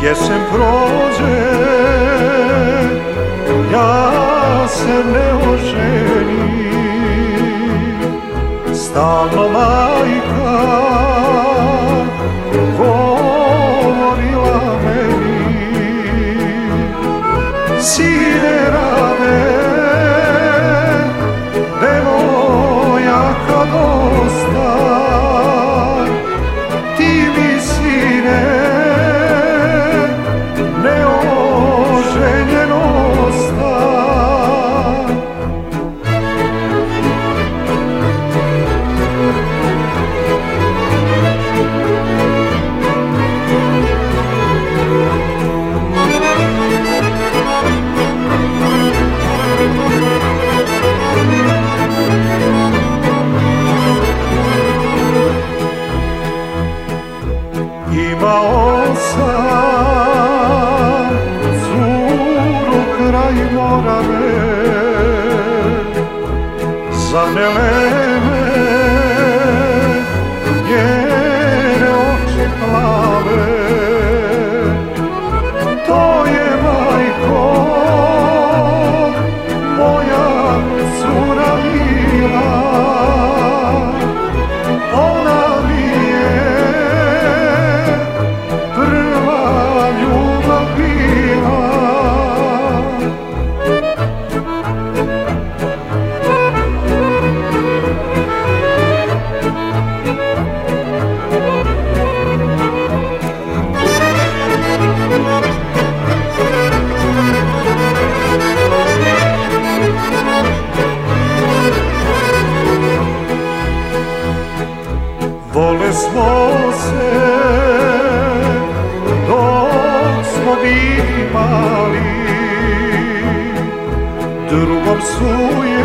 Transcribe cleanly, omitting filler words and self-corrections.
Jesen prođe, ja se ne oženim. Stalno majka govorila meni: sine Rade, devojaka dosta, ti mi sine neoženjen osta. Imao sam curu kraj Morave, zanele njene oči plave. To je, majko, moja cura mila, ona mi je prva ljubav bila. Vole smo se dok smo bili mali, drugom su